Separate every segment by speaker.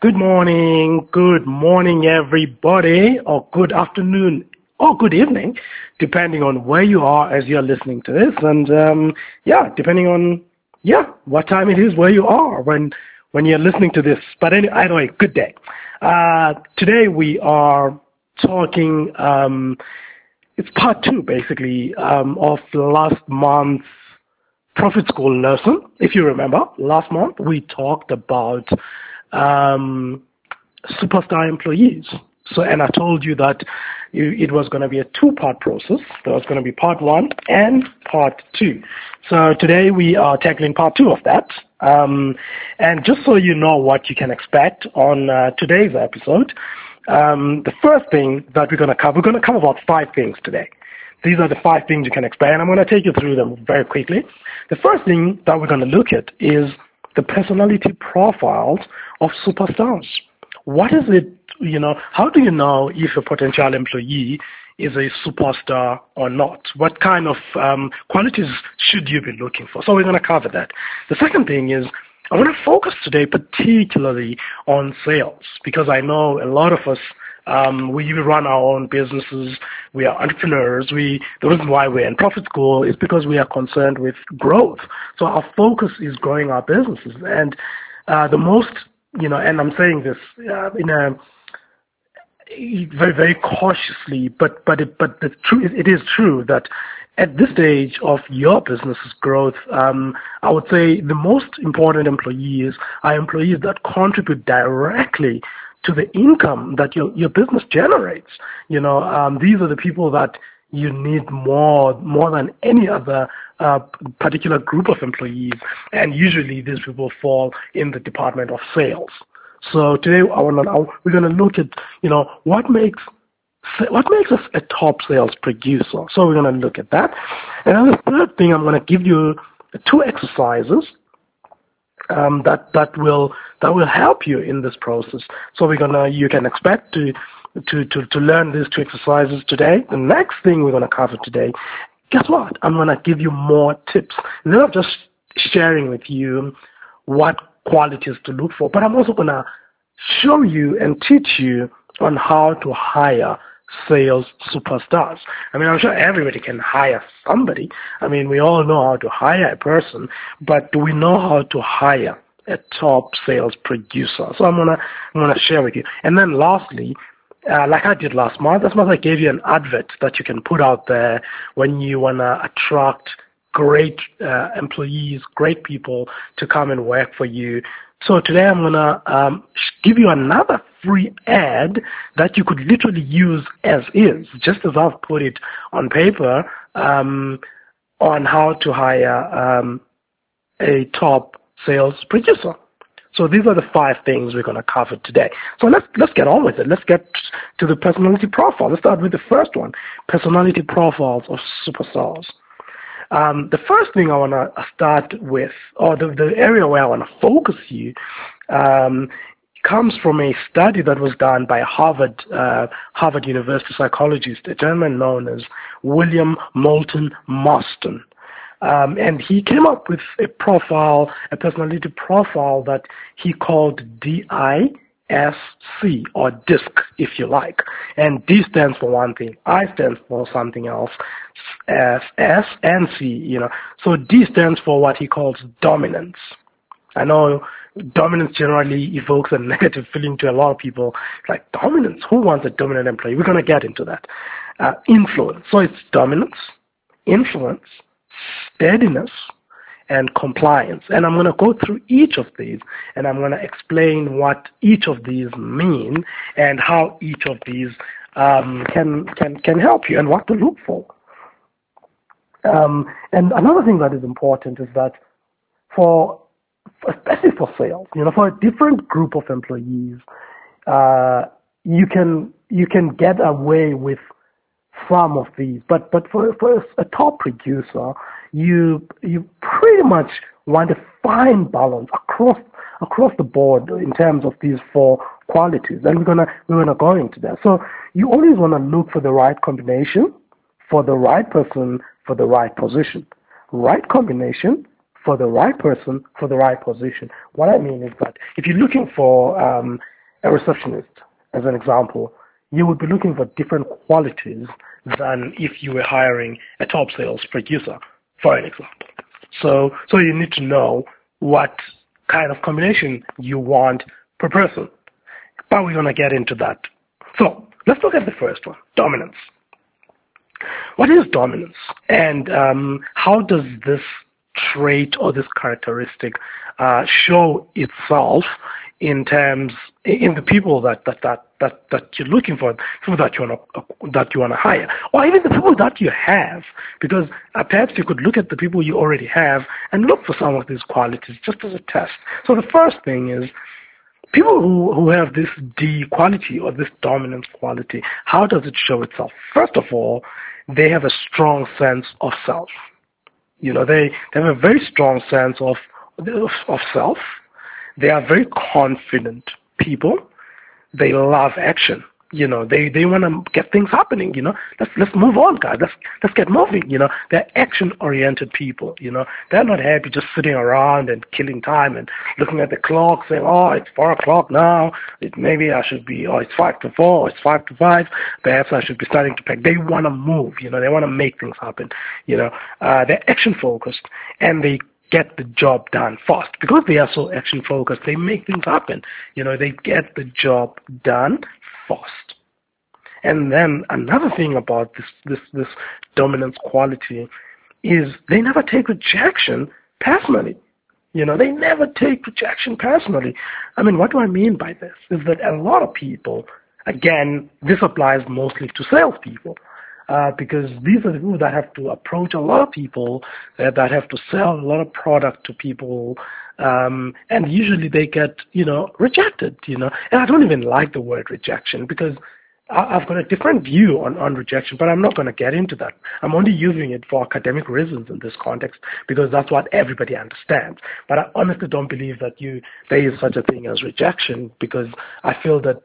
Speaker 1: Good morning, everybody, or good afternoon, or good evening, depending on where you are as you're listening to this, and depending on what time it is where you are when you're listening to this. But anyway, good day. Today we are talking. It's part two, basically, of last month's Profit School lesson. If you remember, last month we talked about superstar employees. And I told you that it was going to be a two-part process. There was going to be part one and part two. So today we are tackling part two of that. And just so you know what you can expect on today's episode, the first thing that we're going to cover about 5 things today. These are the 5 things you can expect, and I'm going to take you through them very quickly. The first thing that we're going to look at is the personality profiles of superstars. What is it, how do you know if a potential employee is a superstar or not? What kind of qualities should you be looking for? So we're going to cover that. The second thing is, I want to focus today particularly on sales, because I know a lot of us, we run our own businesses, we are entrepreneurs. The reason why we're in Profit School is because we are concerned with growth. So our focus is growing our businesses. And the most, and I'm saying this in a very, very cautiously, but the truth, it is true that at this stage of your business's growth, I would say the most important employees are employees that contribute directly to the income that your business generates. These are the people that you need more than any other particular group of employees, and usually these people fall in the department of sales. So today we're going to look at what makes us a top sales producer. So we're going to look at that. And then the third thing, I'm going to give you 2 exercises that will help you in this process. So you can expect to learn these 2 exercises today. The next thing we're going to cover today, guess what? I'm going to give you more tips. Instead of just sharing with you what qualities to look for, but I'm also going to show you and teach you on how to hire sales superstars. I mean, I'm sure everybody can hire somebody. I mean, we all know how to hire a person, but do we know how to hire a top sales producer? So I'm gonna share with you. And then lastly, like I did last month, I gave you an advert that you can put out there when you wanna attract great employees, great people to come and work for you. So today I'm gonna give you another free ad that you could literally use as is, just as I've put it on paper, on how to hire a top sales producer. So these are the 5 things we're going to cover today. So let's get on with it. Let's get to the personality profile. Let's start with the first one, personality profiles of superstars. The first thing I want to start with, or the area where I want to focus you, comes from a study that was done by Harvard University psychologist, a gentleman known as William Moulton Marston. And he came up with a personality profile that he called DISC, or DISC, if you like. And D stands for one thing, I stands for something else, S and C, So D stands for what he calls dominance. I know dominance generally evokes a negative feeling to a lot of people. It's like, dominance? Who wants a dominant employee? We're going to get into that. Influence. So it's dominance, influence, steadiness, and compliance. And I'm going to go through each of these, and I'm going to explain what each of these mean and how each of these can help you and what to look for. And another thing that is important is that especially for sales, for a different group of employees, you can get away with some of these, but for a top producer, you pretty much want a fine balance across the board in terms of these 4 qualities, and we're gonna go into that. So you always want to look for the right combination for the right person for the right position. Right combination for the right person for the right position. What I mean is that if you're looking for a receptionist, as an example, you would be looking for different qualities than if you were hiring a top sales producer, for an example. So you need to know what kind of combination you want per person. But we're going to get into that. So let's look at the first one, dominance. What is dominance, and how does this trait or this characteristic show itself in the people that you're looking for, people that you want to hire, or even the people that you have? Because perhaps you could look at the people you already have and look for some of these qualities just as a test. So the first thing is, people who have this D quality or this dominance quality, how does it show itself? First of all, they have a strong sense of self. You know, they have a very strong sense of self. They are very confident people. They love action. You know, they want to get things happening. You know, let's move on, guys. Let's get moving. You know, they're action-oriented people. You know, they're not happy just sitting around and killing time and looking at the clock, saying, "Oh, it's 4 o'clock now. Maybe I should be. Oh, it's 5 to 4. Or it's 5 to 5. Perhaps I should be starting to pack." They want to move. You know, they want to make things happen. You know, they're action-focused, and they get the job done fast. Because they are so action focused, they make things happen. You know, they get the job done fast. And then another thing about this dominance quality is they never take rejection personally. You know, they never take rejection personally. I mean, what do I mean by this? Is that a lot of people, again, this applies mostly to salespeople. Because these are the people that have to approach a lot of people, that have to sell a lot of product to people, and usually they get, rejected, and I don't even like the word rejection, because I've got a different view on rejection, but I'm not going to get into that. I'm only using it for academic reasons in this context, because that's what everybody understands. But I honestly don't believe that there is such a thing as rejection, because I feel that,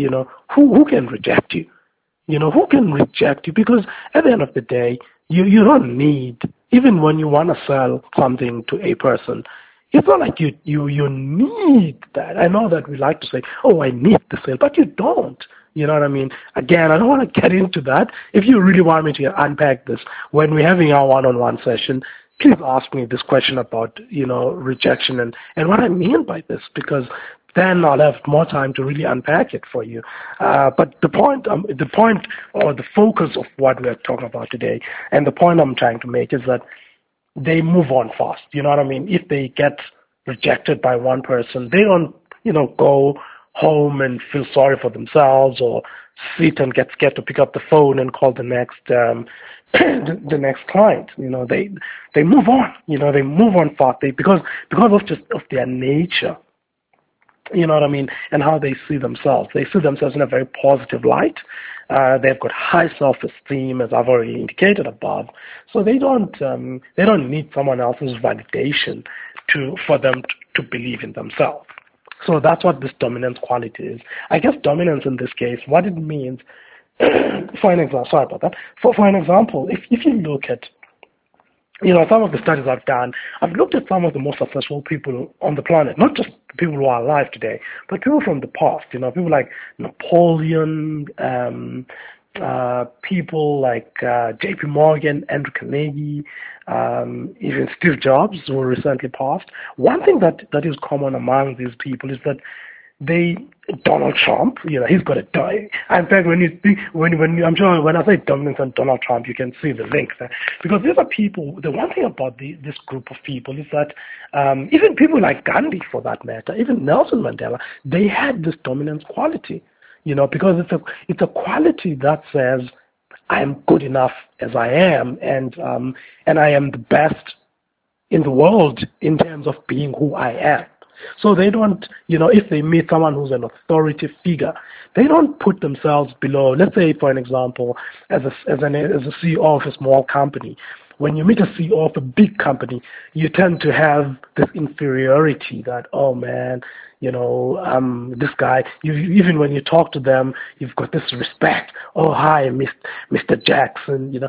Speaker 1: who can reject you? Who can reject you? Because at the end of the day, you don't need, even when you want to sell something to a person, it's not like you need that. I know that we like to say, "Oh, I need the sale," but you don't. You know what I mean? Again, I don't want to get into that. If you really want me to unpack this, when we're having our one-on-one session, please ask me this question about, rejection and what I mean by this, because then I'll have more time to really unpack it for you. But the point or the focus of what we're talking about today, and the point I'm trying to make, is that they move on fast. You know what I mean? If they get rejected by one person, they don't, go home and feel sorry for themselves, or sit and get scared to pick up the phone and call the next the next client. They move on. They move on fast. Because of their nature. You know what I mean? And how they see themselves. They see themselves in a very positive light. They've got high self-esteem, as I've already indicated above. So they don't need someone else's validation for them to believe in themselves. So that's what this dominance quality is. I guess dominance in this case, what it means, for an example, sorry about that. For an example, if you look at, some of the studies I've done, I've looked at some of the most successful people on the planet, not just people who are alive today, but people from the past, people like Napoleon, people like J.P. Morgan, Andrew Carnegie, even Steve Jobs, who recently passed. One thing that is common among these people is that Donald Trump, he's got a die. In fact, I'm sure when I say dominance and Donald Trump, you can see the link there. Because these are people, the one thing about this group of people is that even people like Gandhi, for that matter, even Nelson Mandela, they had this dominance quality, because it's a quality that says, I am good enough as I am, and I am the best in the world in terms of being who I am. So they don't, if they meet someone who's an authority figure, they don't put themselves below. Let's say, for an example, as a CEO of a small company, when you meet a CEO of a big company, you tend to have this inferiority that, oh man, this guy, even when you talk to them, you've got this respect. Oh, hi, Mr. Jackson,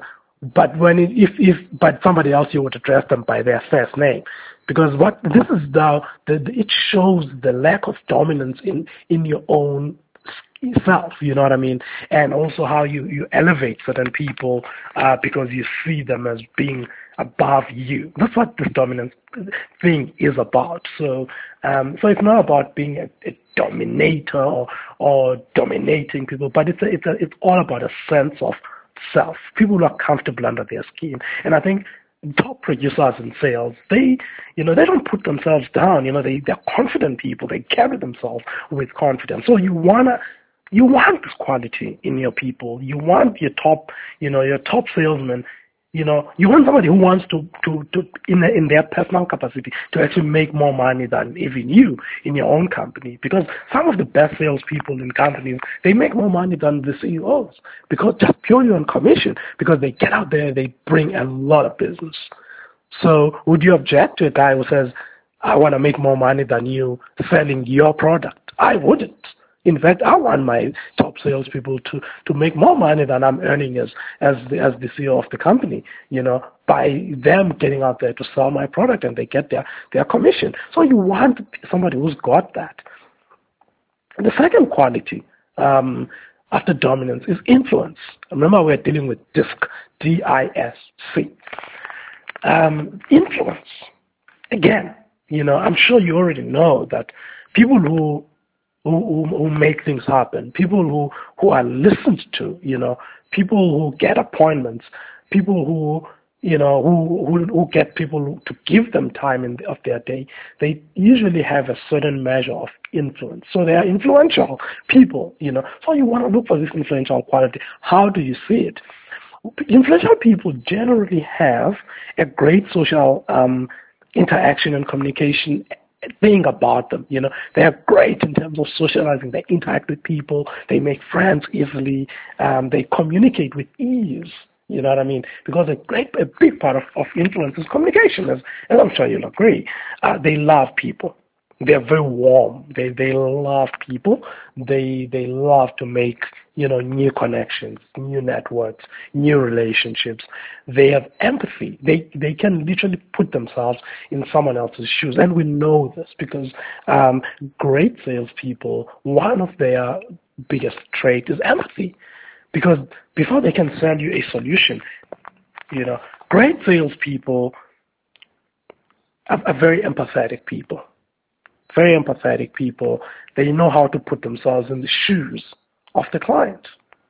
Speaker 1: But but somebody else, you would address them by their first name, because what this is it shows the lack of dominance in your own self, you know what I mean, and also how you elevate certain people because you see them as being above you. That's what this dominance thing is about. So it's not about being a dominator or dominating people, but it's all about a sense of self. People who are comfortable under their skin, and I think top producers in sales, they don't put themselves down. They're confident people. They carry themselves with confidence. So you want this quality in your people. You want your top salesman. You want somebody who wants to in their personal capacity to actually make more money than even you in your own company. Because some of the best salespeople in companies, they make more money than the CEOs, because just purely on commission, because they get out there, they bring a lot of business. So would you object to a guy who says, I want to make more money than you selling your product? I wouldn't. In fact, I want my top salespeople to make more money than I'm earning as the CEO of the company, by them getting out there to sell my product, and they get their commission. So you want somebody who's got that. And the second quality after dominance is influence. Remember, we're dealing with DISC, D-I-S-C. Influence. Again, I'm sure you already know that people who make things happen, people who are listened to, people who get appointments, people who who get people to give them time of their day, they usually have a certain measure of influence. So they are influential people, So you want to look for this influential quality. How do you see it? Influential people generally have a great social interaction and communication thing about them. They are great in terms of socializing. They interact with people. They make friends easily. They communicate with ease. You know what I mean? Because a big part of influence is communication, as I'm sure you'll agree. They love people. They're very warm. They love people. They love to make new connections, new networks, new relationships. They have empathy. They can literally put themselves in someone else's shoes, and we know this because great salespeople, one of their biggest traits is empathy. Because before they can sell you a solution, great salespeople are very empathetic people. Very empathetic people. They know how to put themselves in the shoes of the client.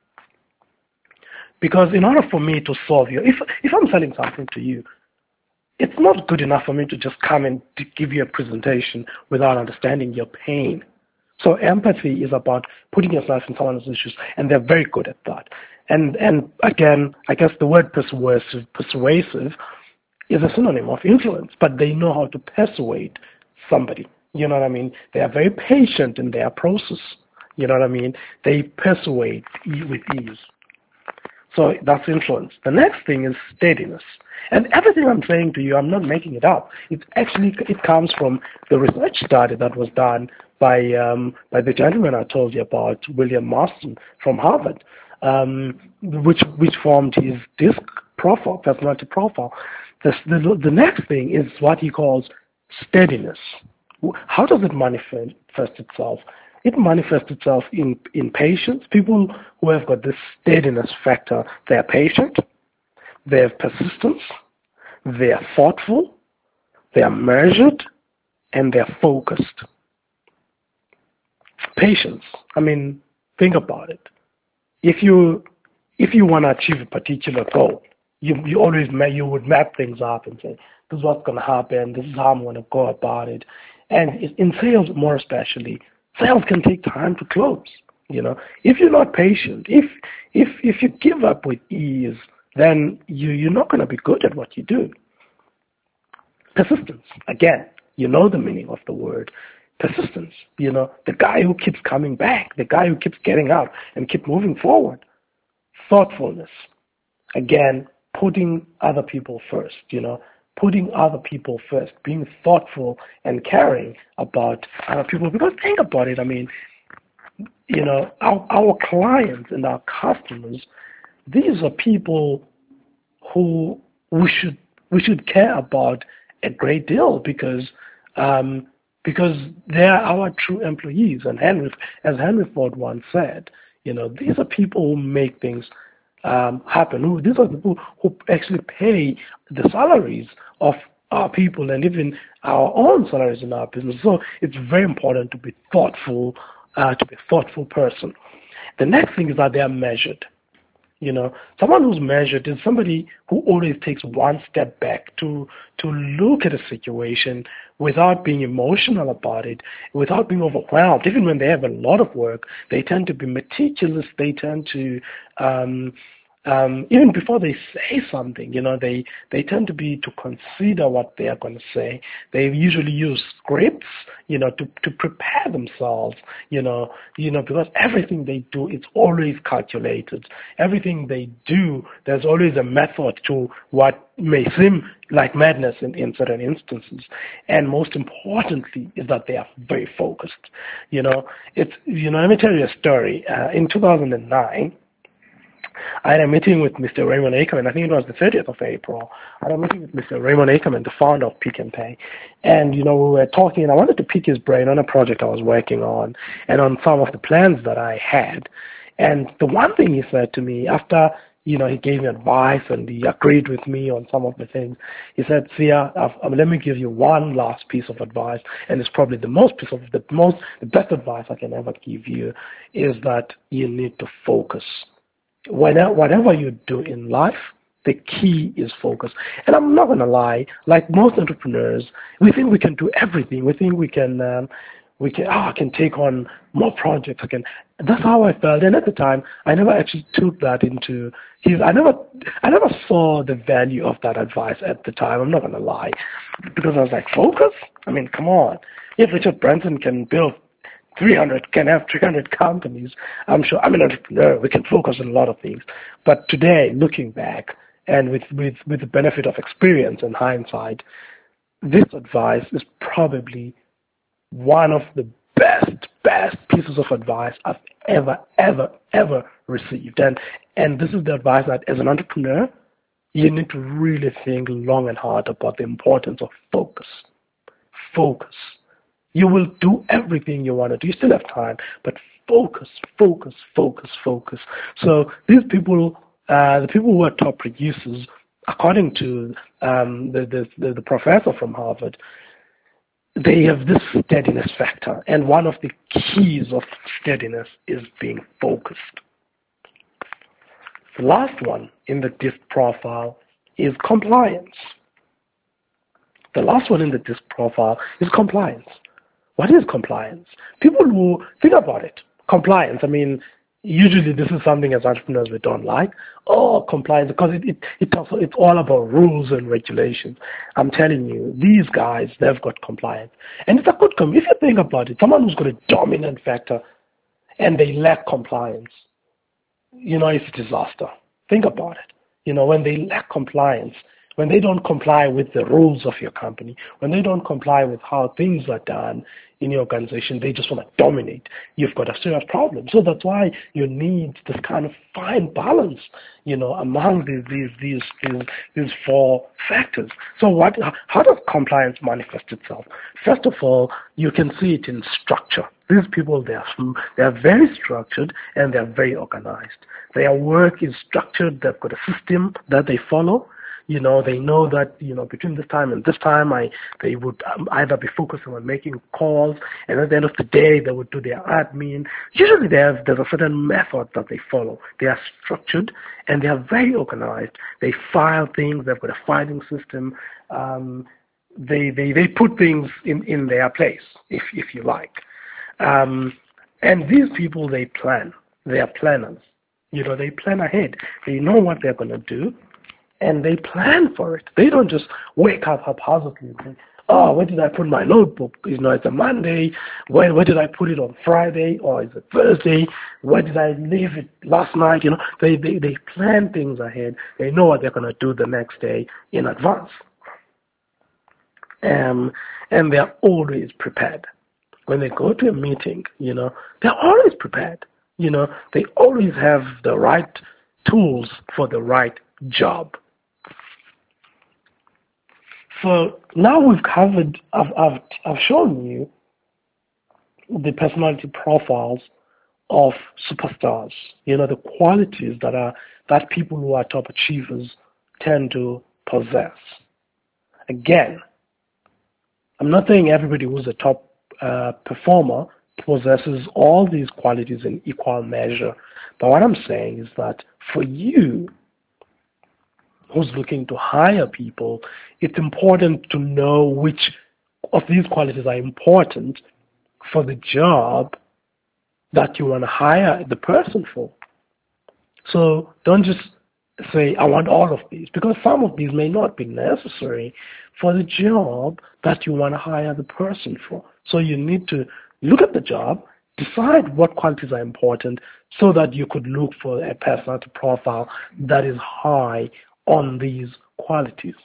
Speaker 1: Because in order for me to solve you, if I'm selling something to you, it's not good enough for me to just come and to give you a presentation without understanding your pain. So empathy is about putting yourself in someone else's shoes, and they're very good at that. And again, I guess the word persuasive is a synonym of influence, but they know how to persuade somebody. You know what I mean? They are very patient in their process. You know what I mean? They persuade with ease. So that's influence. The next thing is steadiness. And everything I'm saying to you, I'm not making it up. It comes from the research study that was done by the gentleman I told you about, William Marston from Harvard, which formed his DISC profile, personality profile. The next thing is what he calls steadiness. How does it manifest itself? It manifests itself in patience. People who have got this steadiness factor, they're patient, they have persistence, they are thoughtful, they are measured, and they're focused. Patience. I mean, think about it. If you want to achieve a particular goal, you would map things up and say, this is what's going to happen, this is how I'm going to go about it. And in sales, more especially, sales can take time to close. If you're not patient, if you give up with ease, then you're not going to be good at what you do. Persistence. Again, you know the meaning of the word persistence. The guy who keeps coming back, the guy who keeps getting up and keep moving forward. Thoughtfulness. Again, putting other people first. Putting other people first, being thoughtful and caring about other people. Because think about it, I mean, our clients and our customers, these are people who we should care about a great deal because they are our true employees. And as Henry Ford once said, these are people who make things happen. These are people who actually pay the salaries of our people and even our own salaries in our business. So it's very important to be thoughtful, to be a thoughtful person. The next thing is that they are measured. Someone who's measured is somebody who always takes one step back to look at a situation without being emotional about it, without being overwhelmed. Even when they have a lot of work, they tend to be meticulous. They tend to even before they say something, they tend to consider what they are going to say. They usually use scripts, to prepare themselves, because everything they do is always calculated. Everything they do, there's always a method to what may seem like madness in certain instances. And most importantly is that they are very focused. Let me tell you a story. In 2009, I had a meeting with Mr. Raymond Ackerman. I think it was the 30th of April. I had a meeting with Mr. Raymond Ackerman, the founder of Pick and Pay. And, we were talking, and I wanted to pick his brain on a project I was working on and on some of the plans that I had. And the one thing he said to me after, he gave me advice and he agreed with me on some of the things. He said, Sia, let me give you one last piece of advice, and it's probably the best advice I can ever give you, is that you need to focus. Whatever you do in life, the key is focus. And I'm not going to lie, like most entrepreneurs, we think we can do everything. We think I can take on more projects. That's how I felt. And at the time, I never actually took that into I never saw the value of that advice at the time. I'm not going to lie, because I was like, focus? I mean, come on. If Richard Branson can have 300 companies, I'm sure I'm an entrepreneur. We can focus on a lot of things. But today, looking back, and with the benefit of experience and hindsight, this advice is probably one of the best pieces of advice I've ever received. And this is the advice that as an entrepreneur, you need to really think long and hard about the importance of focus. Focus. You will do everything you want to do. You still have time, but focus. So these people, the people who are top producers, according to the professor from Harvard, they have this steadiness factor. And one of the keys of steadiness is being focused. The last one in the DISC profile is compliance. The last one in the DISC profile is compliance. What is compliance? People who think about it. Compliance, usually this is something as entrepreneurs we don't like. Oh, compliance, because it's all about rules and regulations. I'm telling you, these guys, they've got compliance. And it's a good if you think about it, someone who's got a dominant factor and they lack compliance, it's a disaster. Think about it. When they lack compliance, when they don't comply with the rules of your company, when they don't comply with how things are done in your organization, they just want to dominate. You've got a serious problem. So that's why you need this kind of fine balance, among these four factors. So how does compliance manifest itself? First of all, you can see it in structure. These people, they are very structured and they are very organized. Their work is structured. They've got a system that they follow. They know that, between this time and this time, they would either be focusing on making calls, and at the end of the day, they would do their admin. Usually there's a certain method that they follow. They are structured, and they are very organized. They file things. They've got a filing system. They put things in their place, if you like. And these people, they plan. They are planners. They plan ahead. They know what they're going to do. And they plan for it. They don't just wake up haphazardly and think, oh, where did I put my notebook? It's a Monday. Where did I put it on Friday? Or is it Thursday? Where did I leave it last night? They plan things ahead. They know what they're going to do the next day in advance. And they're always prepared. When they go to a meeting, they're always prepared. They always have the right tools for the right job. So now we've covered, I've shown you the personality profiles of superstars. The qualities that people who are top achievers tend to possess. Again, I'm not saying everybody who's a top performer possesses all these qualities in equal measure, but what I'm saying is that for you who's looking to hire people, it's important to know which of these qualities are important for the job that you want to hire the person for. So don't just say, I want all of these, because some of these may not be necessary for the job that you want to hire the person for. So you need to look at the job, decide what qualities are important so that you could look for a personality profile that is high on these qualities.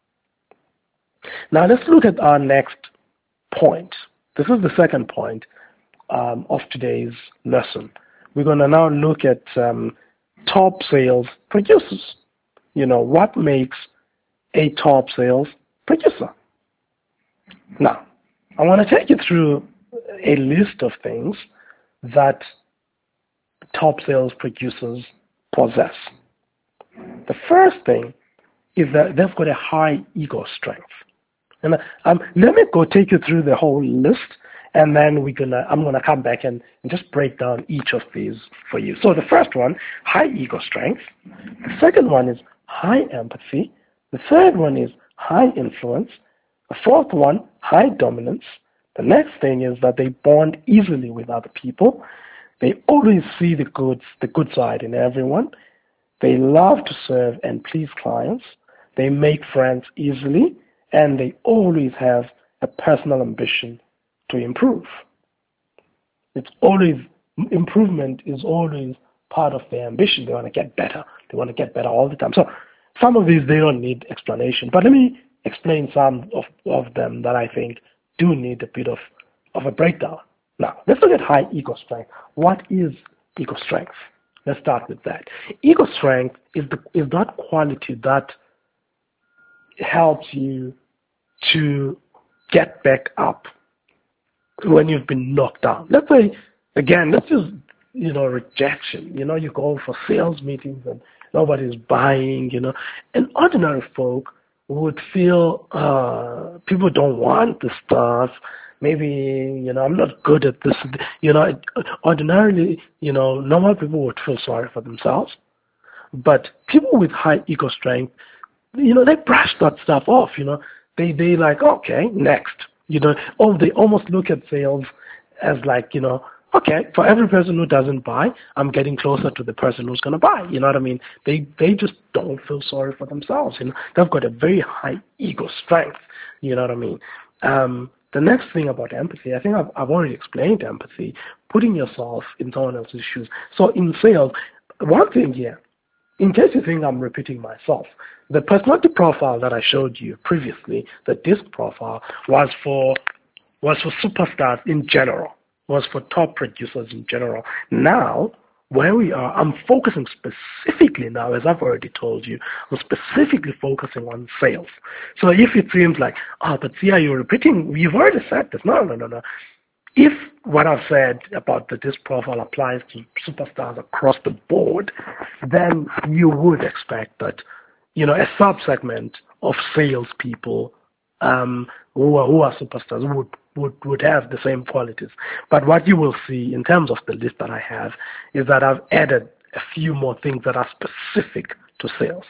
Speaker 1: Now let's look at our next point. This is the second point of today's lesson. We're going to now look at top sales producers. What makes a top sales producer? Now, I want to take you through a list of things that top sales producers possess. The first thing is that they've got a high ego strength. And let me go take you through the whole list, and then I'm gonna come back and just break down each of these for you. So the first one, high ego strength. The second one is high empathy. The third one is high influence. The fourth one, high dominance. The next thing is that they bond easily with other people. They always see the good side in everyone. They love to serve and please clients. They make friends easily, and they always have a personal ambition to improve. Improvement is always part of their ambition. They want to get better. They want to get better all the time. So some of these, they don't need explanation. But let me explain some of them that I think do need a bit of a breakdown. Now, let's look at high ego strength. What is ego strength? Let's start with that. Ego strength is that quality that helps you to get back up when you've been knocked down. Let's say, again, let's use, rejection. You go for sales meetings and nobody's buying, and ordinary folk would feel people don't want the stuff. Maybe, I'm not good at this. Ordinarily, normal people would feel sorry for themselves. But people with high ego strength, they brush that stuff off, They like, okay, next. They almost look at sales as like, okay, for every person who doesn't buy, I'm getting closer to the person who's going to buy. You know what I mean? They just don't feel sorry for themselves. They've got a very high ego strength. You know what I mean? The next thing about empathy, I think I've already explained empathy, putting yourself in someone else's shoes. So in sales, one thing here, in case you think I'm repeating myself, the personality profile that I showed you previously, the DISC profile, was for superstars in general, was for top producers in general. Now, where we are, I'm focusing specifically now, as I've already told you, I'm specifically focusing on sales. So if it seems like, but Sia, you're repeating, you've already said this. No. If what I've said about the DISC profile applies to superstars across the board, then you would expect that, a sub-segment of salespeople who are superstars would have the same qualities. But what you will see in terms of the list that I have is that I've added a few more things that are specific to sales.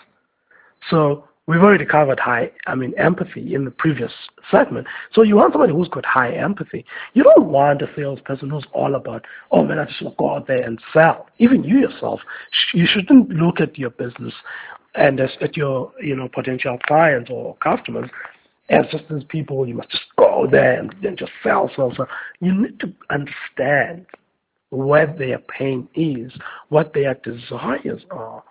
Speaker 1: So we've already covered empathy in the previous segment. So you want somebody who's got high empathy. You don't want a salesperson who's all about, oh man, I just want to go out there and sell. Even you yourself, you shouldn't look at your business and at your potential clients or customers as just as people. You must just go there and just sell. You need to understand where their pain is, what their desires are.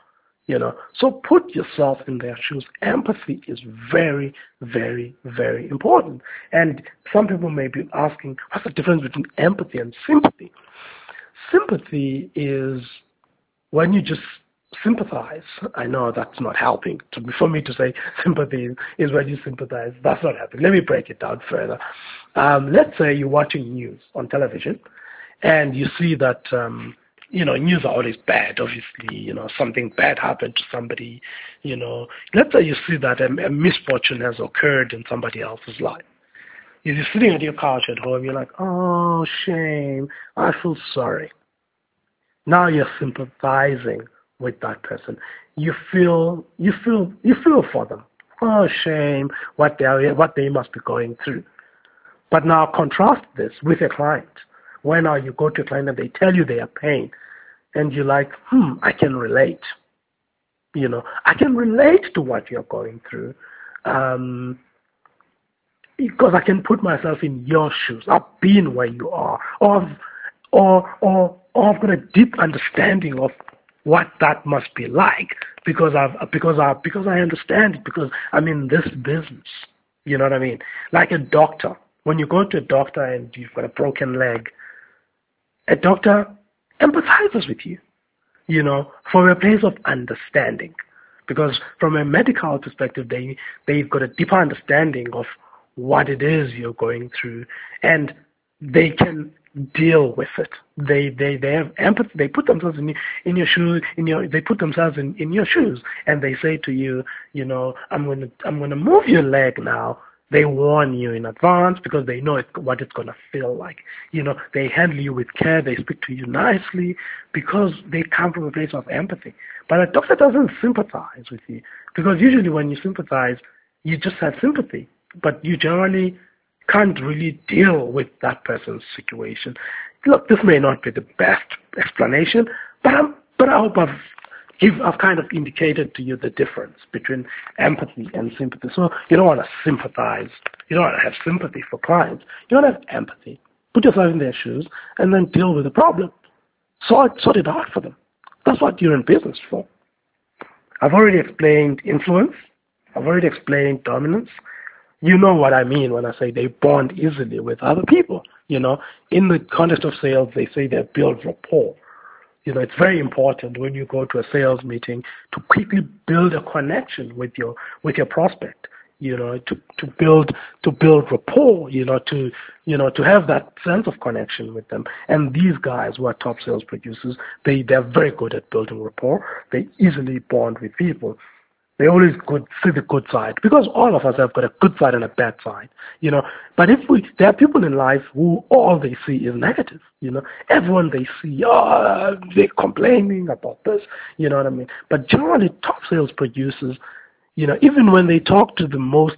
Speaker 1: So put yourself in their shoes. Empathy is very, very, very important. And some people may be asking, what's the difference between empathy and sympathy? Sympathy is when you just sympathize. I know that's not helping. For me to say sympathy is when you sympathize, that's not helping. Let me break it down further. Let's say you're watching news on television, and you see that news are always bad. Obviously, something bad happened to somebody. Let's say you see that a misfortune has occurred in somebody else's life. If you're sitting at your couch at home, you're like, oh, shame, I feel sorry. Now you're sympathizing with that person. You feel for them. Oh, shame, what they must be going through. But now contrast this with a client. When now you go to a client and they tell you their pain, and you're like, I can relate. I can relate to what you're going through. Because I can put myself in your shoes. I've been where you are, or I've got a deep understanding of what that must be like because I understand it because I'm in this business. You know what I mean? Like a doctor. When you go to a doctor and you've got a broken leg, a doctor empathizes with you. From a place of understanding, because from a medical perspective, they've got a deeper understanding of what it is you're going through, and they can deal with it. They have empathy. They put themselves in your shoes. They put themselves in your shoes, and they say to you, I'm gonna move your leg now. They warn you in advance because they know what it's gonna feel like. They handle you with care. They speak to you nicely because they come from a place of empathy. But a doctor doesn't sympathize with you because usually when you sympathize, you just have sympathy, but you generally can't really deal with that person's situation. Look, this may not be the best explanation, but I hope I've kind of indicated to you the difference between empathy and sympathy. So you don't want to sympathize. You don't want to have sympathy for clients. You want to have empathy. Put yourself in their shoes and then deal with the problem. Sort it out for them. That's what you're in business for. I've already explained influence. I've already explained dominance. You know what I mean when I say they bond easily with other people. In the context of sales, they say they build rapport. It's very important when you go to a sales meeting to quickly build a connection with your prospect. To build rapport. To have that sense of connection with them. And these guys who are top sales producers, they're very good at building rapport. They easily bond with people. They always see the good side because all of us have got a good side and a bad side, But there are people in life who all they see is negative, Everyone they see, they're complaining about this, you know what I mean? But generally, top sales producers, even when they talk to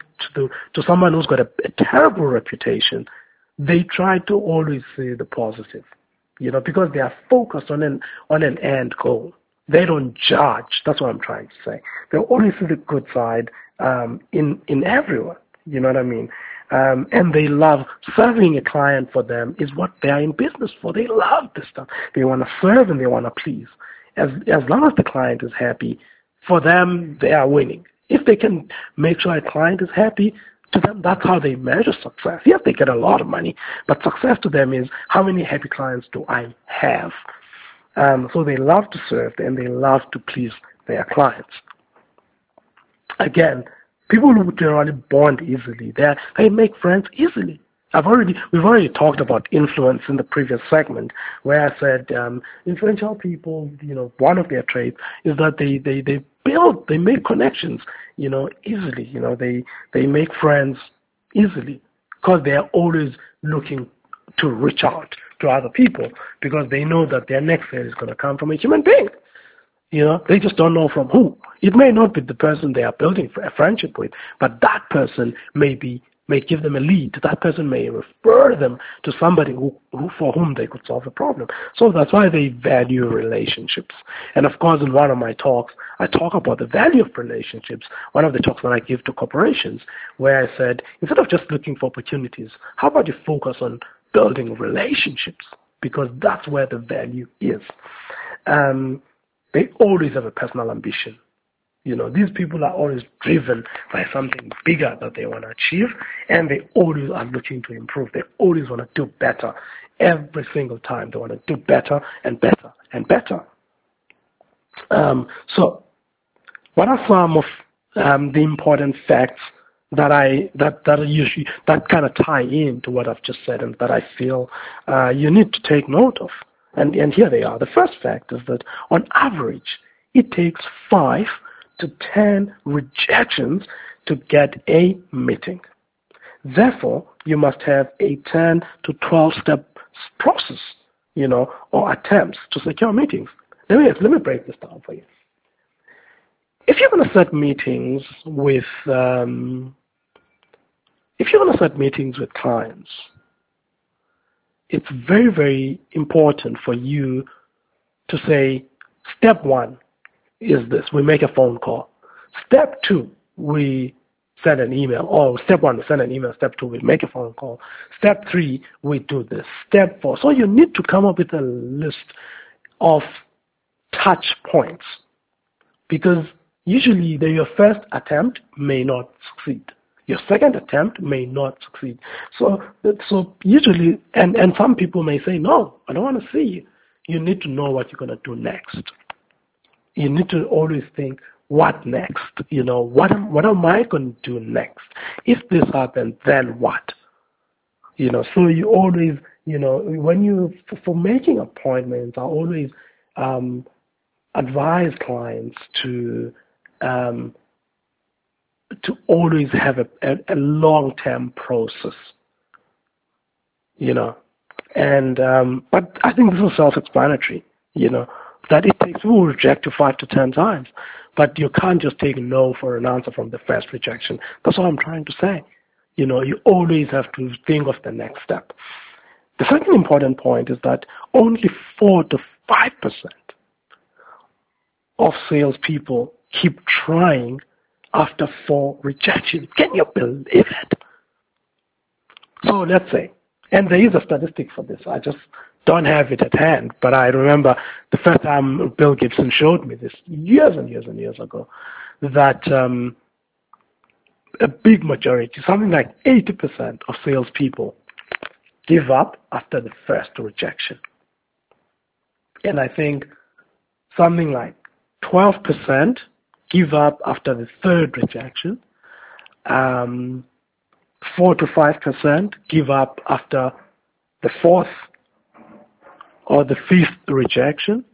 Speaker 1: to someone who's got a terrible reputation, they try to always see the positive, because they are focused on an end goal. They don't judge. That's what I'm trying to say. They always see the good side in everyone. You know what I mean? And they love serving a client. For them is what they are in business for. They love this stuff. They want to serve and they want to please. As long as the client is happy, for them they are winning. If they can make sure a client is happy, to them that's how they measure success. Yes, they get a lot of money, but success to them is how many happy clients do I have? So they love to serve and they love to please their clients. Again, people who generally bond easily, they make friends easily. We've already talked about influence in the previous segment, where I said influential people, one of their traits is that they make connections, easily. They make friends easily because they are always looking to reach out to other people because they know that their next sale is going to come from a human being. They just don't know from who. It may not be the person they are building a friendship with, but that person may give them a lead. That person may refer them to somebody who for whom they could solve a problem. So that's why they value relationships. And of course, in one of my talks, I talk about the value of relationships. One of the talks that I give to corporations, where I said, instead of just looking for opportunities, how about you focus on building relationships? Because that's where the value is. They always have a personal ambition. These people are always driven by something bigger that they want to achieve, and they always are looking to improve. They always want to do better. Every single time they want to do better and better and better. So, what are some of the important facts that kind of tie into what I've just said and that I feel you need to take note of? And here they are. The first fact is that on average, it takes 5 to 10 rejections to get a meeting. Therefore, you must have a 10 to 12 step process, or attempts to secure meetings. Let me break this down for you. If you're going to set meetings with clients, it's very, very important for you to say, step 1 is this: we make a phone call. Step 2, we send an email. Or step 1, we send an email. Step 2, we make a phone call. Step 3, we do this. Step 4. So you need to come up with a list of touch points, because usually your first attempt may not succeed. Your second attempt may not succeed. So usually, and some people may say, no, I don't want to see you. You need to know what you're going to do next. You need to always think, what next? What am I going to do next? If this happens, then what? So you always, when for making appointments, I always advise clients to always have a long-term process, and but I think this is self-explanatory, that it takes, people reject you 5 to 10 times, but you can't just take no for an answer from the first rejection. That's what I'm trying to say. You always have to think of the next step. The second important point is that only 4 to 5% of salespeople keep trying after 4 rejections. Can you believe it? So let's say, and there is a statistic for this, I just don't have it at hand, but I remember the first time Bill Gibson showed me this years and years and years ago, that a big majority, something like 80% of salespeople give up after the first rejection. And I think something like 12% give up after the third rejection. 4 to 5% give up after the fourth or the fifth rejection.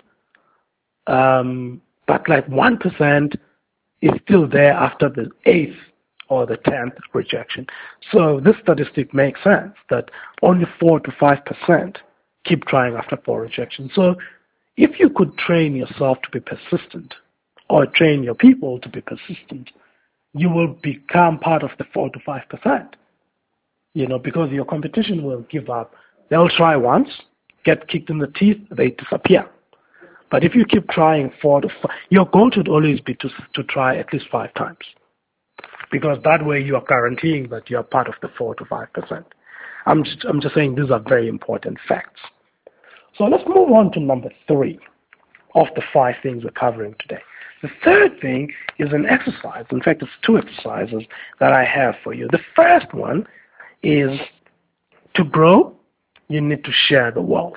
Speaker 1: But like 1% is still there after the 8th or the 10th rejection. So this statistic makes sense that only 4 to 5% keep trying after 4 rejections. So if you could train yourself to be persistent, or train your people to be persistent, you will become part of the 4 to 5%. Because your competition will give up. They'll try once, get kicked in the teeth, they disappear. But if you keep trying 4 to 5, your goal should always be to try at least 5 times. Because that way you are guaranteeing that you are part of the 4 to 5%. I'm just saying these are very important facts. So let's move on to number 3 of the 5 things we're covering today. The third thing is an exercise. In fact, it's 2 exercises that I have for you. The first one is, to grow, you need to share the wealth.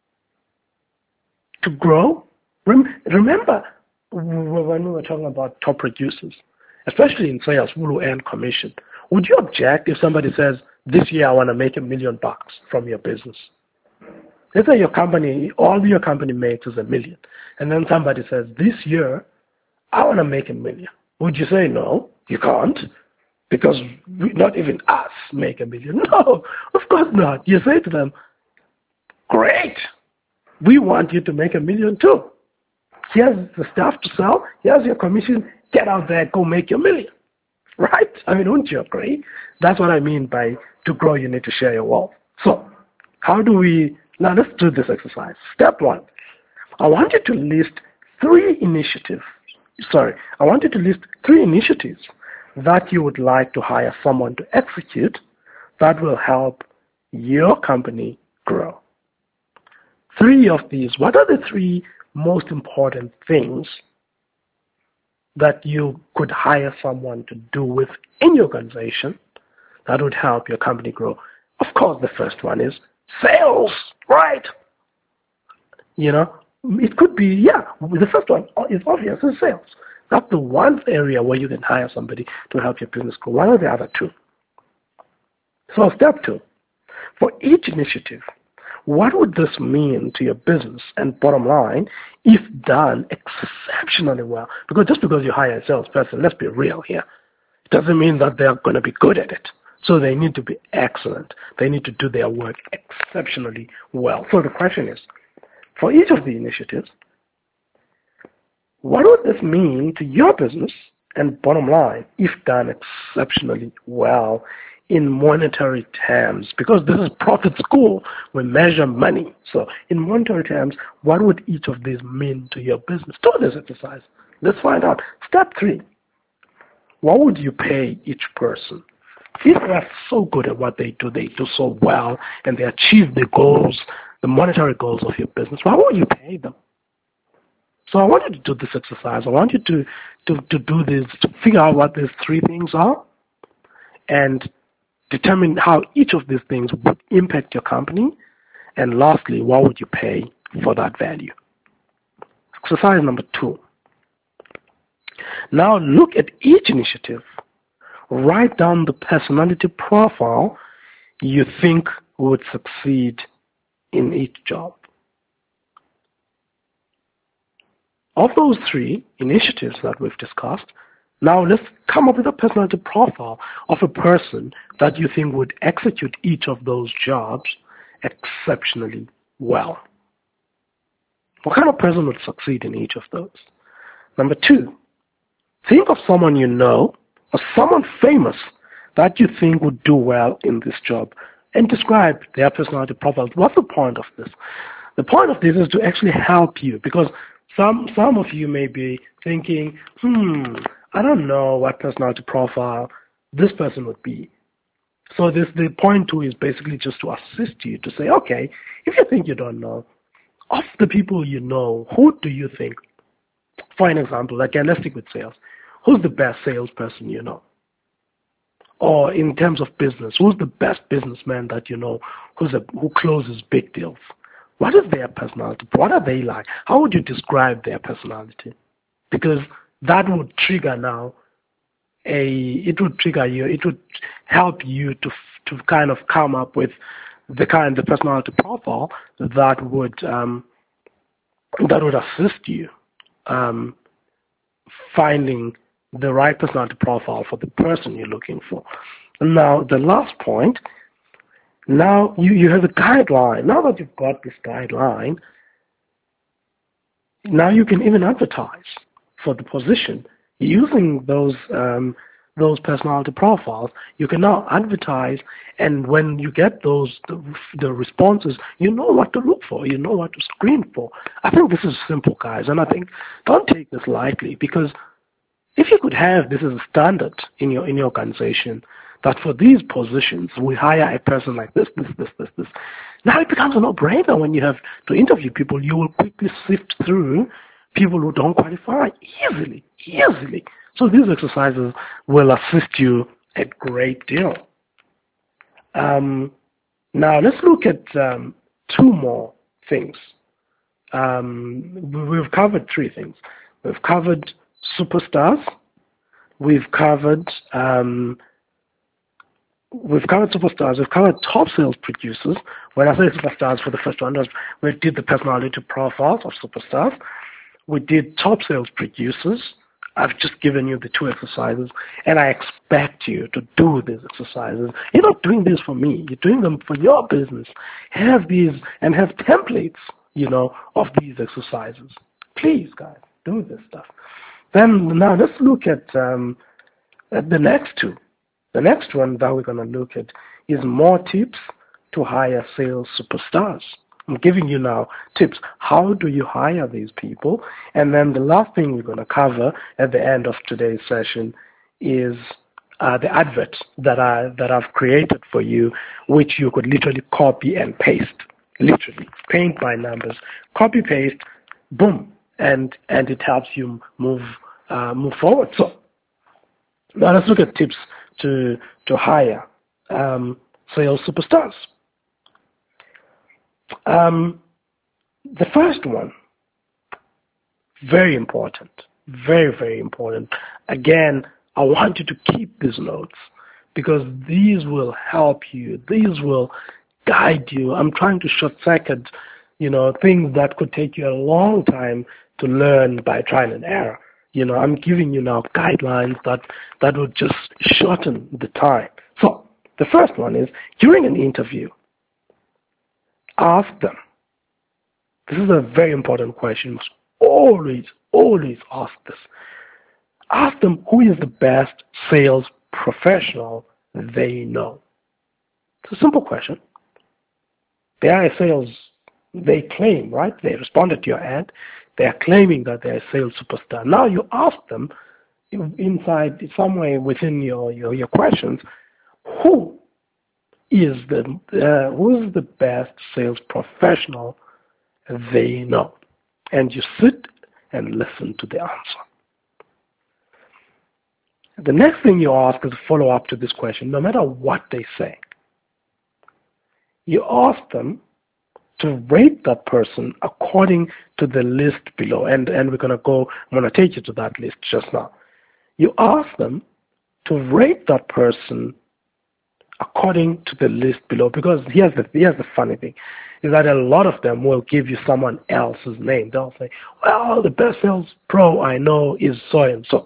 Speaker 1: To grow, remember when we were talking about top producers, especially in sales, who will earn commission. Would you object if somebody says, this year I want to make $1 million from your business? Let's say your company, all your company makes is $1 million. And then somebody says, this year I want to make $1 million. Would you say, no, you can't? Because not even us make $1 million. No, of course not. You say to them, great, we want you to make $1 million too. Here's the stuff to sell. Here's your commission. Get out there, go make your $1 million. Right? I mean, wouldn't you agree? That's what I mean by, to grow, you need to share your wealth. So, now let's do this exercise. Step 1, I want you to list 3 initiatives that you would like to hire someone to execute that will help your company grow. 3 of these. What are the 3 most important things that you could hire someone to do within your organization that would help your company grow? Of course, the first one is sales, right? It could be, yeah, the first one is obvious, is sales. That's the one area where you can hire somebody to help your business grow. What are the other two? So step two, for each initiative, what would this mean to your business and bottom line if done exceptionally well? Because just because you hire a salesperson, let's be real here, it doesn't mean that they're going to be good at it. So they need to be excellent. They need to do their work exceptionally well. So the question is, for each of the initiatives, what would this mean to your business and bottom line if done exceptionally well in monetary terms? Because this is profit school, we measure money. So in monetary terms, what would each of these mean to your business? Do this exercise. Let's find out. Step 3, what would you pay each person? If they are so good at what they do so well, and they achieve the goals, the monetary goals of your business, what would you pay them? So I want you to do this exercise. I want you to do this, to figure out what these 3 things are and determine how each of these things would impact your company. And lastly, what would you pay for that value? Exercise number 2. Now look at each initiative. Write down the personality profile you think would succeed in each job. Of those 3 initiatives that we've discussed, now let's come up with a personality profile of a person that you think would execute each of those jobs exceptionally well. What kind of person would succeed in each of those? Number 2, think of someone you know or someone famous that you think would do well in this job and describe their personality profile. What's the point of this? The point of this is to actually help you, because some of you may be thinking, I don't know what personality profile this person would be. So the point 2 is basically just to assist you to say, okay, if you think you don't know, of the people you know, who do you think, for an example, again, let's stick with sales, who's the best salesperson you know? Or in terms of business, who's the best businessman that you know who closes big deals? What is their personality? What are they like? How would you describe their personality? Because that would trigger now it would help you to kind of come up with the personality profile that would assist you finding the right personality profile for the person you're looking for. Now, the last point, now you have a guideline. Now that you've got this guideline, now you can even advertise for the position using those personality profiles. You can now advertise, and when you get the responses, you know what to look for, you know what to screen for. I think this is simple, guys, and I think don't take this lightly, because if you could have this as a standard in your organization, that for these positions we hire a person like this. Now it becomes a no-brainer. When you have to interview people, you will quickly sift through people who don't qualify easily. So these exercises will assist you a great deal. Now let's look at 2 more things. We've covered 3 things. We've covered superstars. We've covered superstars. We've covered top sales producers. When I say superstars, for the first one, we did the personality profiles of superstars. We did top sales producers. I've just given you the 2 exercises, and I expect you to do these exercises. You're not doing this for me. You're doing them for your business. Have these and have templates, of these exercises. Please, guys, do this stuff. Then now let's look at the next 2. The next one that we're going to look at is more tips to hire sales superstars. I'm giving you now tips. How do you hire these people? And then the last thing we're going to cover at the end of today's session is the advert that I've created for you, which you could literally copy and paste. Literally, paint by numbers, copy paste, boom, and it helps you move forward. So now let's look at tips to hire sales superstars. The first one Very important. Very, very important. Again, I want you to keep these notes because these will help you. These will guide you. I'm trying to short circuit, things that could take you a long time to learn by trial and error. I'm giving you now guidelines that would just shorten the time. So the first one is during an interview, ask them. This is a very important question. You must always, always ask this. Ask them who is the best sales professional they know. It's a simple question. They are a sales, they claim, right? They responded to your ad. They are claiming that they're a sales superstar. Now you ask them inside, somewhere within your questions, who is the best sales professional they know? And you sit and listen to the answer. The next thing you ask is a follow-up to this question, no matter what they say. You ask them to rate that person according to the list below. And I'm going to take you to that list just now. You ask them to rate that person according to the list below, because here's the funny thing, is that a lot of them will give you someone else's name. They'll say, well, the best sales pro I know is so and so.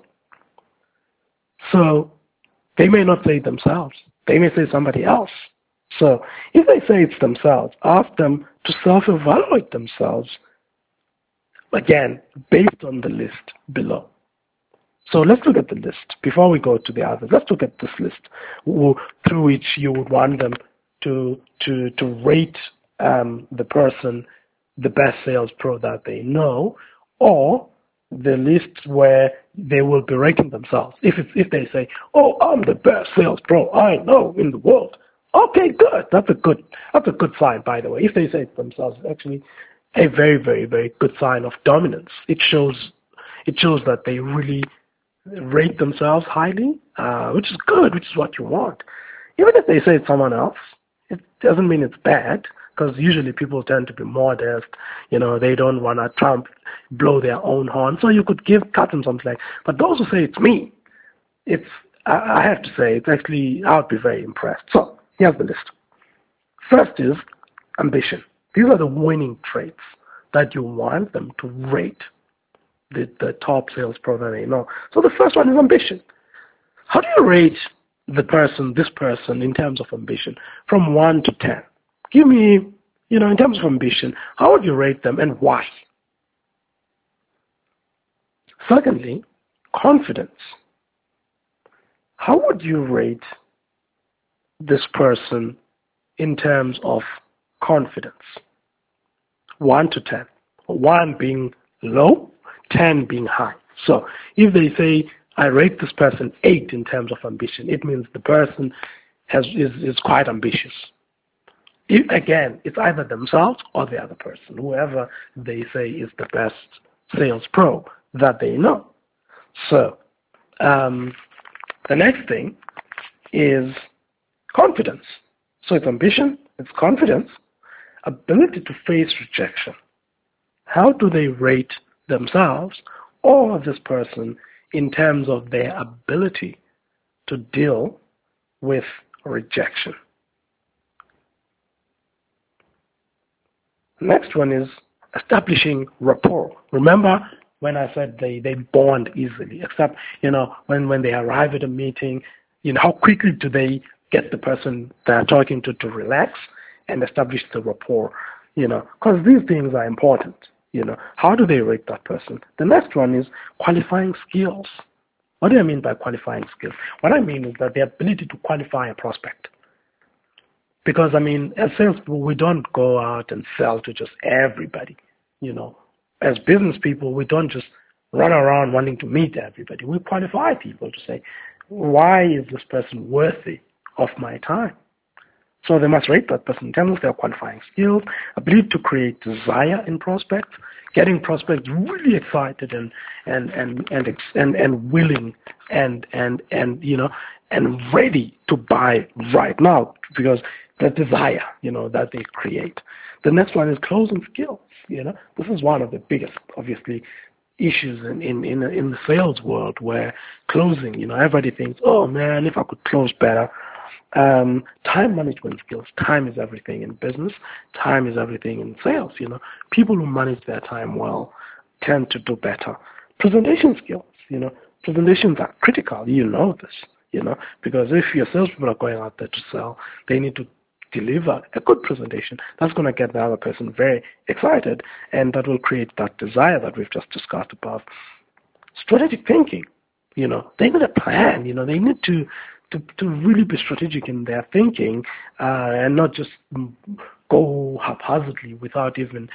Speaker 1: So they may not say it themselves. They may say somebody else. So if they say it's themselves, ask them to self-evaluate themselves, again, based on the list below. So let's look at the list. Before we go to the others, let's look at this list through which you would want them to rate the person the best sales pro that they know, or the list where they will be rating themselves. If they say, oh, I'm the best sales pro I know in the world. Okay, good. That's a good sign, by the way. If they say it themselves, it's actually a very, very, very good sign of dominance. It shows that they really rate themselves highly, which is good, which is what you want. Even if they say it's someone else, it doesn't mean it's bad, because usually people tend to be modest. They don't want to blow their own horn. So you could cut them some slack. But those who say it's me, I have to say, it's actually, I would be very impressed. So here's the list. First is ambition. These are the winning traits that you want them to rate the top sales pro that they know. So the first one is ambition. How do you rate this person in terms of ambition from 1 to 10? Give me, in terms of ambition, how would you rate them and why? Secondly, confidence. How would you rate this person in terms of confidence? 1 to 10. 1 being low, 10 being high. So if they say, I rate this person 8 in terms of ambition, it means the person is quite ambitious. Again, it's either themselves or the other person, whoever they say is the best sales pro that they know. So the next thing is confidence. So it's ambition, it's confidence, ability to face rejection. How do they rate themselves or this person in terms of their ability to deal with rejection? Next one is establishing rapport. Remember when I said they bond easily, except, when they arrive at a meeting, how quickly do they get the person they're talking to relax and establish the rapport, because these things are important. How do they rate that person? The next one is qualifying skills. What do I mean by qualifying skills? What I mean is that the ability to qualify a prospect. Because, as salespeople, we don't go out and sell to just everybody. As business people, we don't just run around wanting to meet everybody. We qualify people to say, why is this person worthy of my time? So they must rate that person in terms of their qualifying skills, ability to create desire in prospects, getting prospects really excited and willing and ready to buy right now, because the desire, that they create. The next one is closing skills. This is one of the biggest, obviously, issues in the sales world where closing, everybody thinks, oh man, if I could close better. Time management skills. Time is everything in business. Time is everything in sales. People who manage their time well tend to do better. Presentation skills. Presentations are critical. You know this. Because if your salespeople are going out there to sell, they need to deliver a good presentation. That's going to get the other person very excited, and that will create that desire that we've just discussed above. Strategic thinking. They need a plan. They need to really be strategic in their thinking, and not just go haphazardly without even,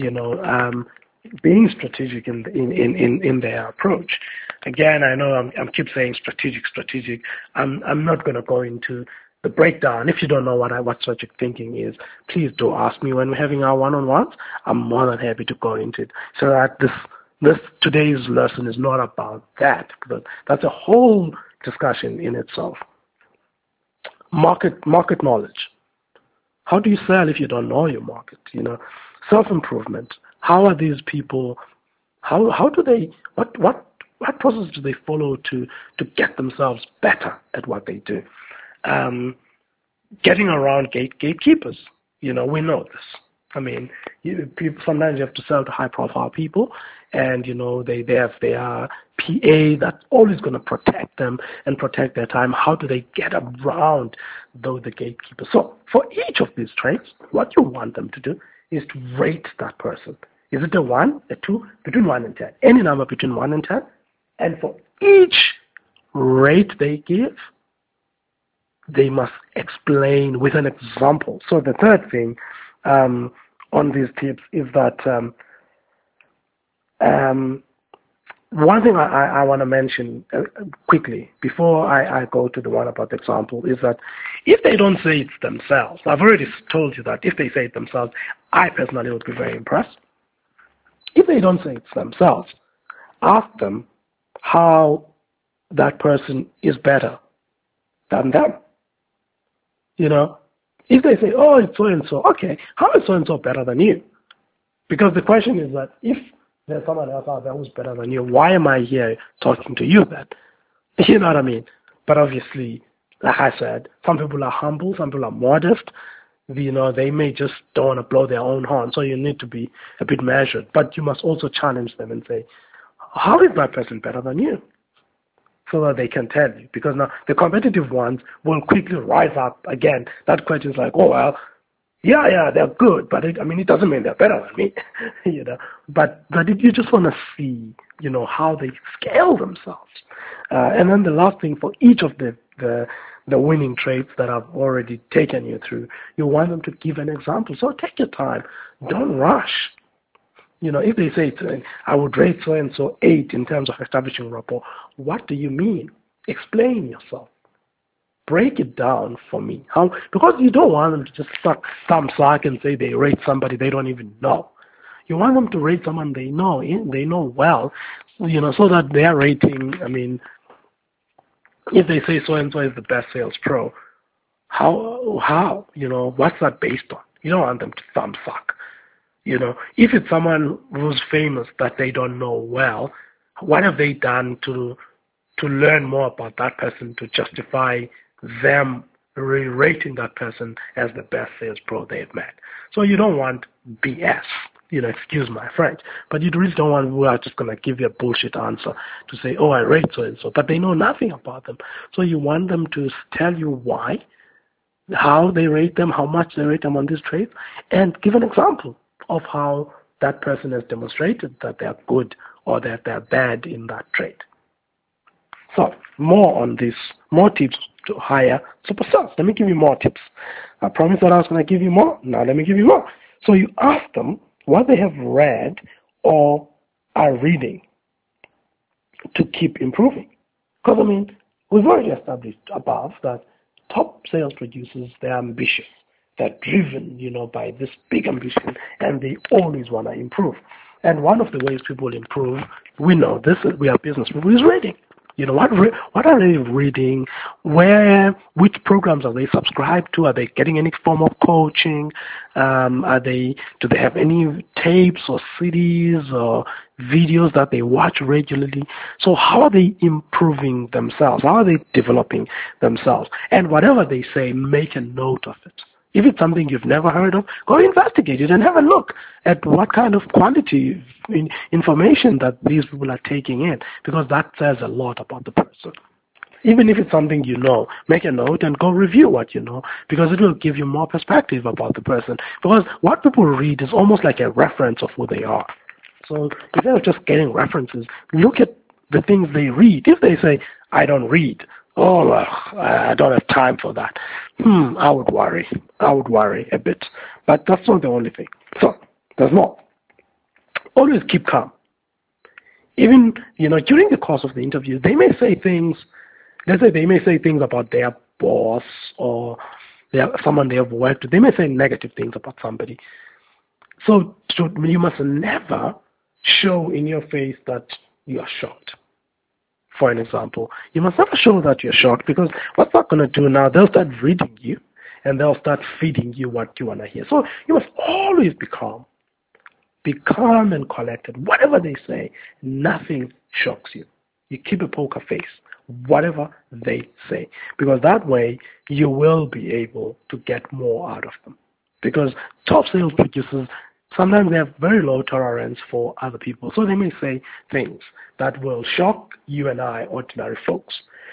Speaker 1: being strategic in their approach. Again, I know I'm keep saying strategic. I'm not going to go into the breakdown. If you don't know what strategic thinking is, please do ask me when we're having our one-on-ones. I'm more than happy to go into it, so that this today's lesson is not about that, but that's a whole discussion in itself. Market knowledge. How do you sell if you don't know your market? Self-improvement. How are these people? How do they? What process do they follow to get themselves better at what they do? Getting around gatekeepers. We know this. I mean, people, sometimes you have to sell to high-profile people, and they have their PA that's always going to protect them and protect their time. How do they get around the gatekeepers? So for each of these traits, what you want them to do is to rate that person. Is it a 1, a 2, between 1 and 10? Any number between 1 and 10. And for each rate they give, they must explain with an example. So the third thing on these tips is that one thing I want to mention quickly before I go to the one about the example is that if they don't say it themselves, I've already told you that if they say it themselves, I personally would be very impressed. If they don't say it themselves, ask them how that person is better than them. If they say, oh, it's so-and-so, okay, how is so-and-so better than you? Because the question is that if there's someone else out there who's better than you, why am I here talking to you then? You know what I mean? But obviously, like I said, some people are humble, some people are modest. They may just don't want to blow their own horn, so you need to be a bit measured. But you must also challenge them and say, how is that person better than you? So that they can tell you. Because now the competitive ones will quickly rise up again. That question is like, oh, well, yeah, they're good, but it doesn't mean they're better than me, But if you just want to see, how they scale themselves. And then the last thing for each of the winning traits that I've already taken you through, you want them to give an example. So take your time. Don't rush. If they say, I would rate so-and-so 8 in terms of establishing rapport, what do you mean? Explain yourself. Break it down for me. How? Because you don't want them to just suck and say they rate somebody they don't even know. You want them to rate someone they know well, so that their rating, if they say so-and-so is the best sales pro, how? What's that based on? You don't want them to thumbsuck. If it's someone who's famous that they don't know well, what have they done to learn more about that person to justify them rating that person as the best sales pro they've met? So you don't want BS, excuse my French, but you really don't want who are just going to give you a bullshit answer to say, oh, I rate so-and-so, but they know nothing about them. So you want them to tell you why, how they rate them, how much they rate them on these traits, and give an example of how that person has demonstrated that they are good or that they are bad in that trait. So, more on this, more tips to hire superstars. Let me give you more tips. I promised that I was going to give you more. Now let me give you more. So you ask them what they have read or are reading to keep improving. Because, we've already established above that top sales producers, they're ambitious. They're driven, by this big ambition, and they always want to improve. And one of the ways people improve, we know this, we are business people, is reading. What are they reading? Which programs are they subscribed to? Are they getting any form of coaching? Do they have any tapes or CDs or videos that they watch regularly? So how are they improving themselves? How are they developing themselves? And whatever they say, make a note of it. If it's something you've never heard of, go investigate it and have a look at what kind of quality information that these people are taking in, because that says a lot about the person. Even if it's something you know, make a note and go review what you know, because it will give you more perspective about the person. Because what people read is almost like a reference of who they are. So instead of just getting references, look at the things they read. If they say, I don't read, I don't have time for that, I would worry. I would worry a bit. But that's not the only thing. So, there's more. Always keep calm. Even, during the course of the interview, they may say things, let's say they may say things about their boss or someone they have worked with. They may say negative things about somebody. So you must never show in your face that you are shocked. For an example, you must never show that you're shocked, because what's that going to do now? They'll start reading you and they'll start feeding you what you want to hear. So you must always be calm. Be calm and collected. Whatever they say, nothing shocks you. You keep a poker face, whatever they say, because that way you will be able to get more out of them. Because top sales producers, sometimes they have very low tolerance for other people. So they may say things that will shock you and I, ordinary folks.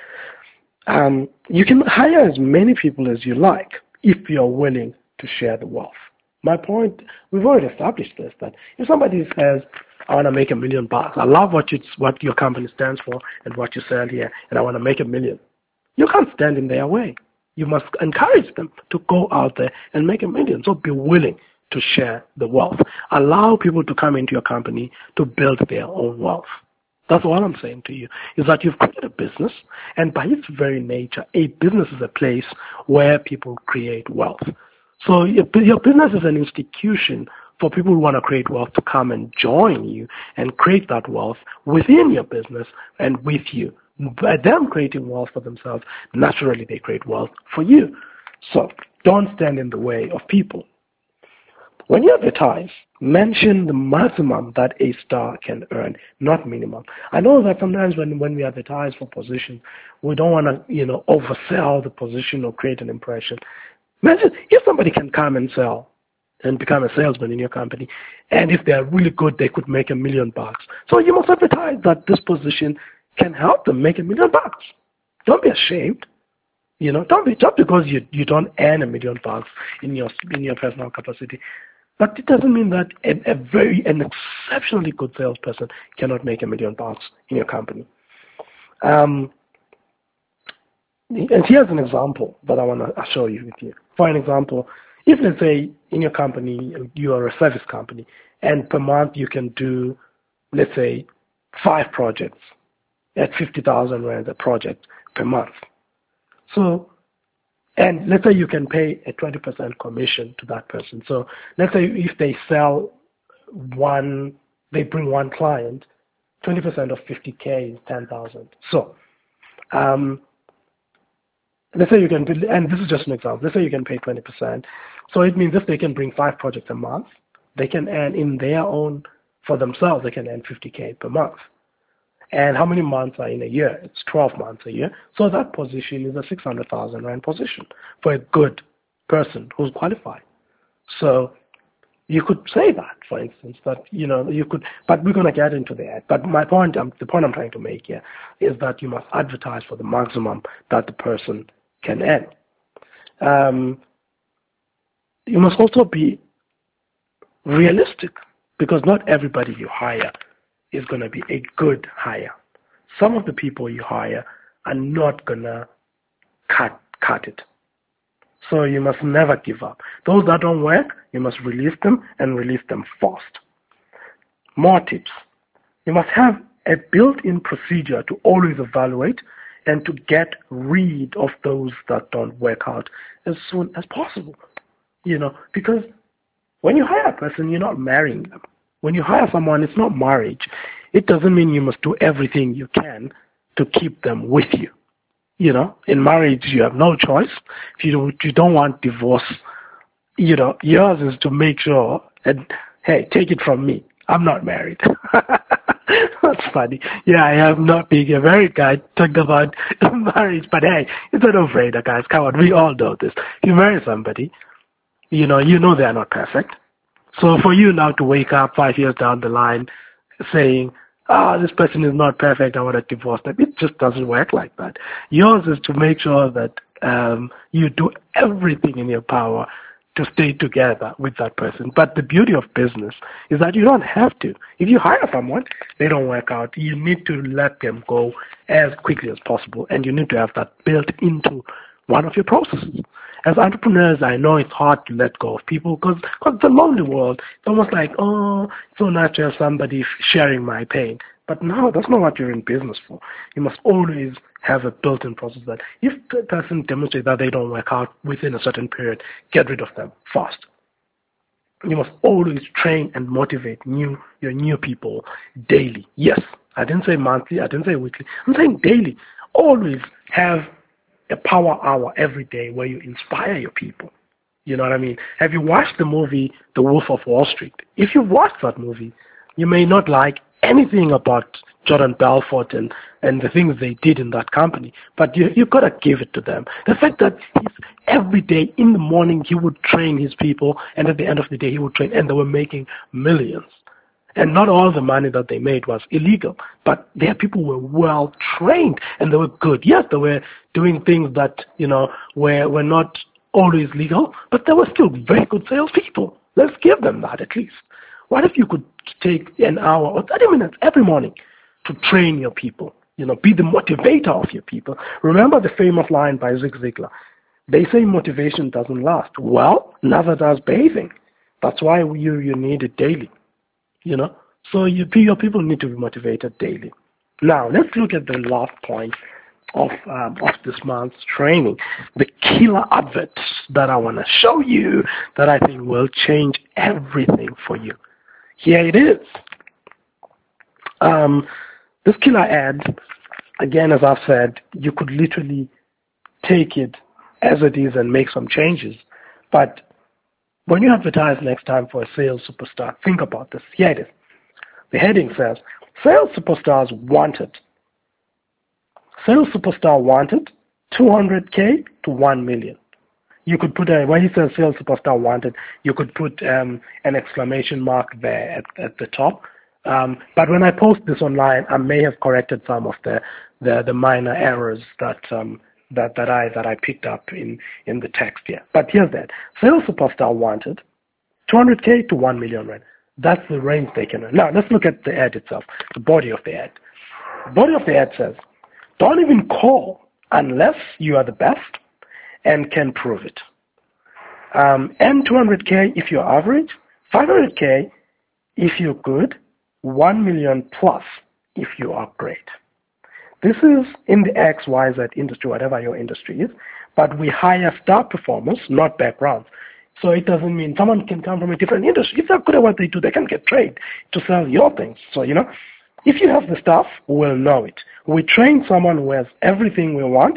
Speaker 1: You can hire as many people as you like if you're willing to share the wealth. My point, we've already established this, that if somebody says, I want to make $1 million, I love what your company stands for and what you sell here, and I want to make $1 million. You can't stand in their way. You must encourage them to go out there and make $1 million. So be willing to share the wealth. Allow people to come into your company to build their own wealth. That's all I'm saying to you, is that you've created a business, and by its very nature, a business is a place where people create wealth. So your business is an institution for people who want to create wealth to come and join you and create that wealth within your business and with you. By them creating wealth for themselves, naturally they create wealth for you. So don't stand in the way of people. When you advertise, mention the maximum that a star can earn, not minimum. I know that sometimes when we advertise for position, we don't want to, oversell the position or create an impression. Imagine if somebody can come and sell and become a salesman in your company, and if they're really good, they could make $1 million. So you must advertise that this position can help them make $1 million. Don't be ashamed. Don't be, just because you don't earn $1 million in your personal capacity. But it doesn't mean that an exceptionally good salesperson cannot make $1 million in your company. And here's an example that I want to show you with you. For an example, if let's say in your company you are a service company, and per month you can do, let's say, 5 projects at 50,000 rand a project per month. So, and let's say you can pay a 20% commission to that person. So let's say if they they bring one client, 20% of 50K is 10,000. So, let's say you can, and this is just an example, let's say you can pay 20%. So it means if they can bring 5 projects a month, they can earn for themselves, they can earn 50K per month. And how many months are in a year? It's 12 months a year. So that position is a 600,000 rand position for a good person who's qualified. So you could say that, for instance, that, you could, but we're going to get into that. But the point I'm trying to make here is that you must advertise for the maximum that the person can earn. You must also be realistic, because not everybody you hire is going to be a good hire. Some of the people you hire are not going to cut it. So you must never give up. Those that don't work, you must release them, and release them fast. More tips. You must have a built-in procedure to always evaluate and to get rid of those that don't work out as soon as possible. Because when you hire a person, you're not marrying them. When you hire someone, it's not marriage. It doesn't mean you must do everything you can to keep them with you. In marriage, you have no choice. If you don't want divorce, yours is to make sure, and hey, take it from me, I'm not married. That's funny. Yeah, I am not being a married guy talking about marriage, but hey, it's a no-brainer, guys. Come on, we all know this. You marry somebody, you know they are not perfect. So for you now to wake up 5 years down the line saying, this person is not perfect, I want to divorce them, it just doesn't work like that. Yours is to make sure that you do everything in your power to stay together with that person. But the beauty of business is that you don't have to. If you hire someone, they don't work out, you need to let them go as quickly as possible, and you need to have that built into one of your processes. As entrepreneurs, I know it's hard to let go of people because it's a lonely world. It's almost like, it's so nice to have somebody sharing my pain. But no, that's not what you're in business for. You must always have a built-in process that if the person demonstrates that they don't work out within a certain period, get rid of them fast. You must always train and motivate your new people daily. Yes, I didn't say monthly, I didn't say weekly. I'm saying daily. Always have a power hour every day where you inspire your people. You know what I mean? Have you watched the movie The Wolf of Wall Street? If you've watched that movie, you may not like anything about Jordan Belfort and the things they did in that company, but you've got to give it to them. The fact that every day in the morning he would train his people, and at the end of the day he would train, and they were making millions. And not all the money that they made was illegal, but their people were well trained and they were good. Yes, they were doing things that, were not always legal, but they were still very good salespeople. Let's give them that at least. What if you could take an hour or 30 minutes every morning to train your people? Be the motivator of your people. Remember the famous line by Zig Ziglar. They say motivation doesn't last. Well, neither does bathing. That's why you need it daily. So your people need to be motivated daily. Now, let's look at the last point of this month's training, the killer adverts that I want to show you that I think will change everything for you. Here it is. This killer ad, again, as I've said, you could literally take it as it is and make some changes. But when you advertise next time for a sales superstar, think about this. Here it is. The heading says, Sales Superstars Wanted. Sales Superstar Wanted, 200K to 1 million. You could put, when he says Sales Superstar Wanted, you could put an exclamation mark there at the top. But when I post this online, I may have corrected some of the minor errors that I picked up in the text here. But here's that. Sales Superstar Wanted, 200K to 1 million, right? That's the range they can earn. Now, let's look at the ad itself, the body of the ad. The body of the ad says, don't even call unless you are the best and can prove it. And 200K if you're average, 500K if you're good, 1 million plus if you are great. This is in the XYZ industry, whatever your industry is, but we hire star performers, not backgrounds. So it doesn't mean someone can come from a different industry. If they're good at what they do, they can get trained to sell your things. So, if you have the stuff, we'll know it. We train someone who has everything we want.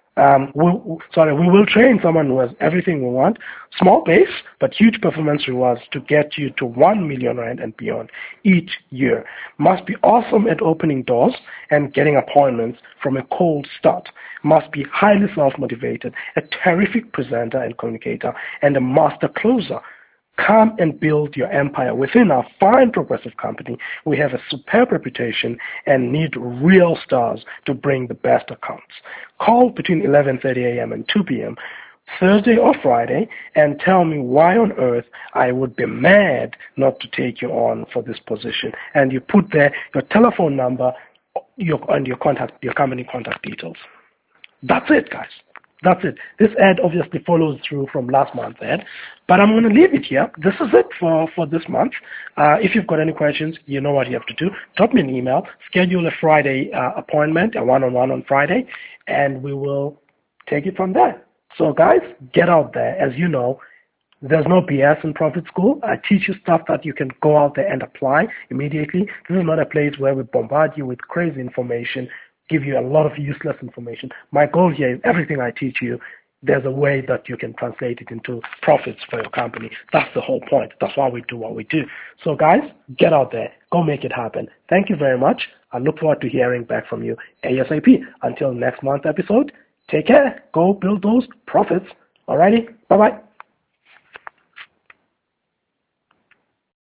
Speaker 1: We will train someone who has everything we want. Small base, but huge performance rewards to get you to 1 million rand and beyond each year. Must be awesome at opening doors and getting appointments from a cold start. Must be highly self-motivated, a terrific presenter and communicator, and a master closer. Come and build your empire within our fine progressive company. We have a superb reputation and need real stars to bring the best accounts. Call between 11:30 a.m. and 2 p.m. Thursday or Friday and tell me why on earth I would be mad not to take you on for this position. And you put there your telephone number and your company contact details. That's it, guys. That's it. This ad obviously follows through from last month's ad, but I'm going to leave it here. This is it for this month. If you've got any questions, you know what you have to do. Drop me an email, schedule a Friday appointment, a one-on-one on Friday, and we will take it from there. So guys, get out there. As you know, there's no BS in Profit School. I teach you stuff that you can go out there and apply immediately. This is not a place where we bombard you with crazy information. give you a lot of useless information. My goal here is everything I teach you, there's a way that you can translate it into profits for your company. That's the whole point. That's why we do what we do. So guys, get out there. Go make it happen. Thank you very much. I look forward to hearing back from you ASAP. Until next month's episode, take care. Go build those profits. Alrighty. Bye-bye.